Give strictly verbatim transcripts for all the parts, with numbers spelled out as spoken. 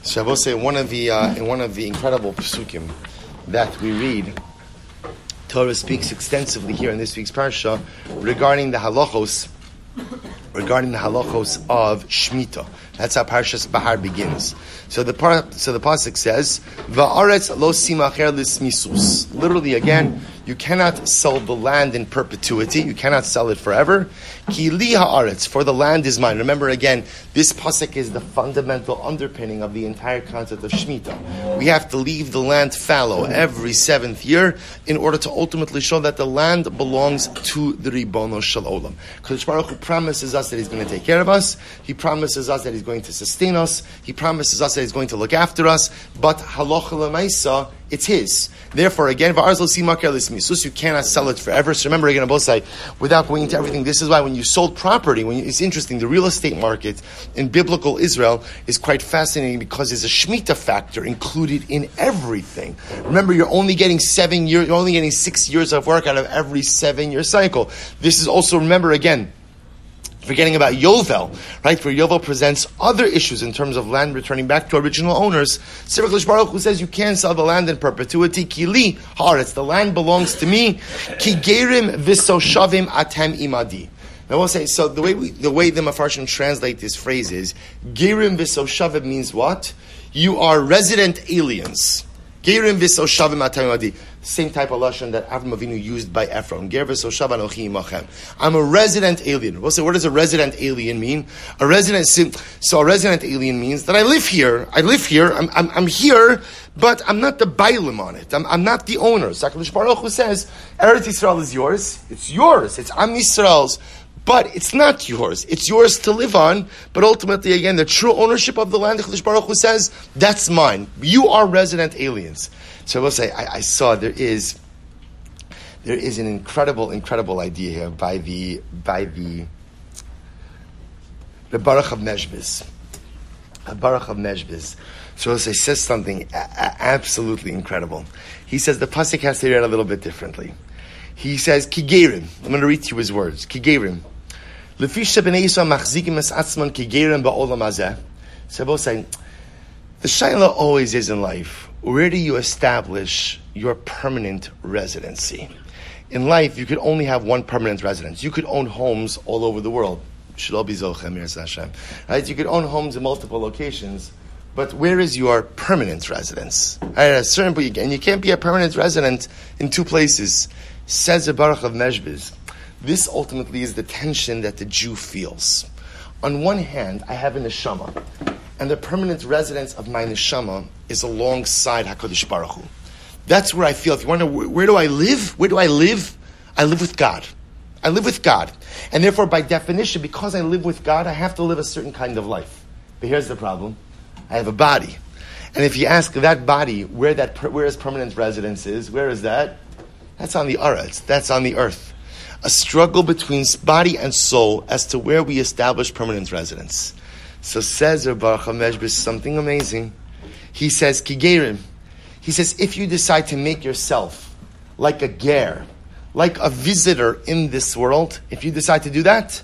So I will say one of the uh, in one of the incredible psukim that we read, Torah speaks extensively here in this week's parsha regarding the halachos, regarding the halachos of Shemitah. That's how Parshas Bahar begins. So the par, so the pasuk says, "Va'aretz lo simacher lismisus." Literally, again, you cannot sell the land in perpetuity. You cannot sell it forever. Ki li haaretz, for the land is mine. Remember, again, this pasuk is the fundamental underpinning of the entire concept of Shemitah. We have to leave the land fallow every seventh year in order to ultimately show that the land belongs to the Ribono Shel Olam. Kadosh Baruch Hu promises us that He's going to take care of us. He promises us that He's going to sustain us. He promises us that He's going to look after us. But halacha l'maisa, it's His. Therefore, again, you cannot sell it forever. So remember, again, Abosai, without going into everything, this is why when you sold property, when you, it's interesting, the real estate market in biblical Israel is quite fascinating because there's a Shemitah factor included in everything. Remember, you're only getting seven years, you're only getting six years of work out of every seven-year cycle. This is also, remember, again, forgetting about Yovel, right, where Yovel presents other issues in terms of land returning back to original owners. Kadosh Baruch Hu says you can't sell the land in perpetuity. Ki li haaretz, the land belongs to me. Ki gerim v'soshavim atem imadi. Now we'll say, so the way we, the way the Mefarshim translate this phrase is, gerim v'soshavim means what? You are resident aliens. Gerim v'soshavim atem imadi. Same type of lashon that Avram Avinu used by Ephron. Ger v'soshav anochi imachem. I'm a resident alien. We'll say, what does a resident alien mean? A resident, so a resident alien means that I live here. I live here. I'm, I'm, I'm here, but I'm not the bailim on it. I'm, I'm not the owner. So HaKadosh Baruch Hu says, Eretz Yisrael is yours. It's yours. It's Am Yisrael's. But it's not yours. It's yours to live on. But ultimately, again, the true ownership of the land, HaKadosh Baruch Hu says, that's mine. You are resident aliens. So I will say, I, I saw there is there is an incredible, incredible idea here by the by the the Baruch of Meshbis. The Baruch of Meshbis. So I will say, says something a- a- absolutely incredible. He says the pasuk has to be read a little bit differently. He says, Kigerim. I'm going to read to you his words. Kigerim. Lefi shebnei Yisrael machzikim es atzman kigerim ba'olam hazeh. So I will say, the shayla always is in life, where do you establish your permanent residency? In life, you could only have one permanent residence. You could own homes all over the world. Right? You could own homes in multiple locations, but where is your permanent residence? At a certain point, and you can't be a permanent resident in two places. Says the Baruch of Meshbis. This ultimately is the tension that the Jew feels. On one hand, I have a neshama, and the permanent residence of my neshama is alongside HaKadosh Baruch Hu. That's where I feel. If you wonder, where do I live? Where do I live? I live with God. I live with God. And therefore, by definition, because I live with God, I have to live a certain kind of life. But here's the problem. I have a body. And if you ask that body where that where his permanent residence is, where is that? That's on the aretz. That's on the earth. A struggle between body and soul as to where we establish permanent residence. So says Reb Baruch HaMeshbis something amazing. He says, Kigerim. He says, if you decide to make yourself like a ger, like a visitor in this world, if you decide to do that,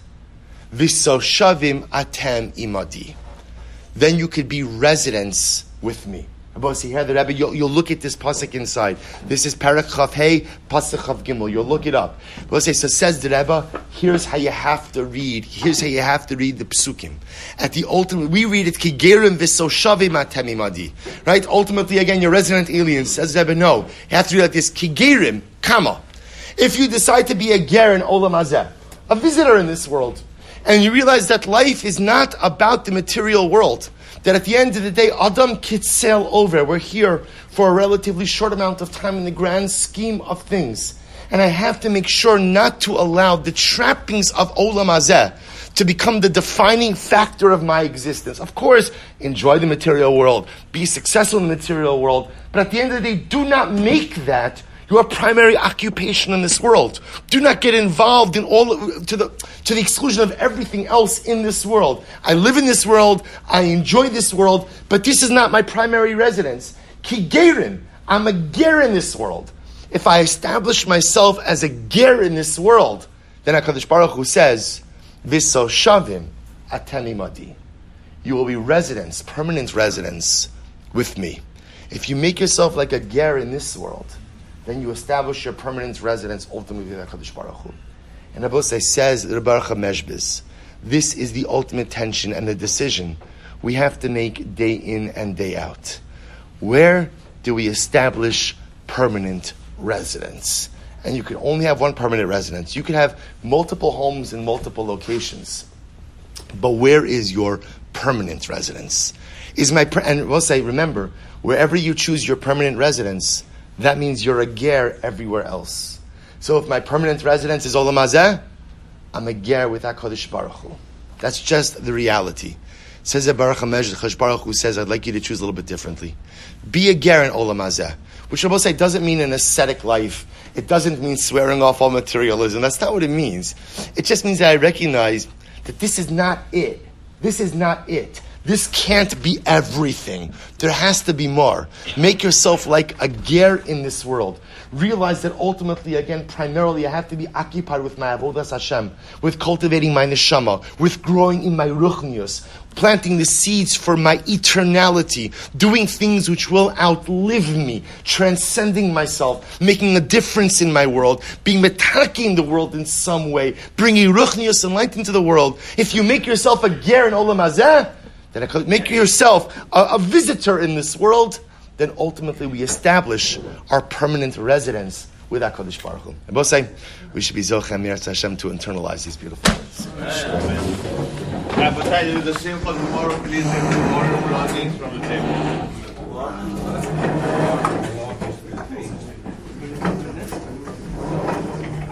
V'soshavim atem imadi, then you could be residents with me. See here, the Rebbe, you'll, you'll look at this pasuk inside. This is Parak Chav Hey, Pasuk Chav Gimel. You'll look it up. Say, so says the Rebbe, here's how you have to read. Here's how you have to read the psukim. At the ultimate, we read it Kigerim v'soshavim atem imadi. Right? Ultimately, again, you're resident aliens. Says the Rebbe, no. You have to read like this: Kigerim, kama. If you decide to be a ger in Olam Hazeh, a visitor in this world, and you realize that life is not about the material world, that at the end of the day, Adam kitzel over. We're here for a relatively short amount of time in the grand scheme of things. And I have to make sure not to allow the trappings of Olam Hazeh to become the defining factor of my existence. Of course, enjoy the material world, be successful in the material world, but at the end of the day, do not make that your primary occupation in this world. Do not get involved in all to the to the exclusion of everything else in this world. I live in this world. I enjoy this world, but this is not my primary residence. Ki gerin, I'm a ger in this world. If I establish myself as a ger in this world, then HaKadosh Baruch Hu says, "V'soshavim atem imadi." you will be residents, permanent residents with me. If you make yourself like a ger in this world, then you establish your permanent residence ultimately with HaKadosh Baruch Hu. And Rabbi Yossi says, Rebbe Meshbis, this is the ultimate tension and the decision we have to make day in and day out. Where do we establish permanent residence? And you can only have one permanent residence. You can have multiple homes in multiple locations. But where is your permanent residence? Is my per- and we'll say, remember, wherever you choose your permanent residence, that means you're a ger everywhere else. So if my permanent residence is Olam Hazeh, I'm a ger with HaKadosh Baruch Hu. That's just the reality. Says a Baruch HaMezh, HaKadosh Baruch Hu says, I'd like you to choose a little bit differently. Be a ger in Olam Hazeh, which I will say doesn't mean an ascetic life. It doesn't mean swearing off all materialism. That's not what it means. It just means that I recognize that this is not it. This is not it. This can't be everything. There has to be more. Make yourself like a ger in this world. Realize that ultimately, again, primarily, I have to be occupied with my avodas Hashem, with cultivating my neshama, with growing in my ruchnius, planting the seeds for my eternality, doing things which will outlive me, transcending myself, making a difference in my world, being metaki in the world in some way, bringing ruchnius and light into the world. If you make yourself a ger in Olam Hazeh, then make yourself a, a visitor in this world, then ultimately we establish our permanent residence with HaKadosh Baruch Hu. And both say, we should be Zochem Yiras Hashem to internalize these beautiful words. Rabbi, do the same for tomorrow, please, and tomorrow belongings from the table.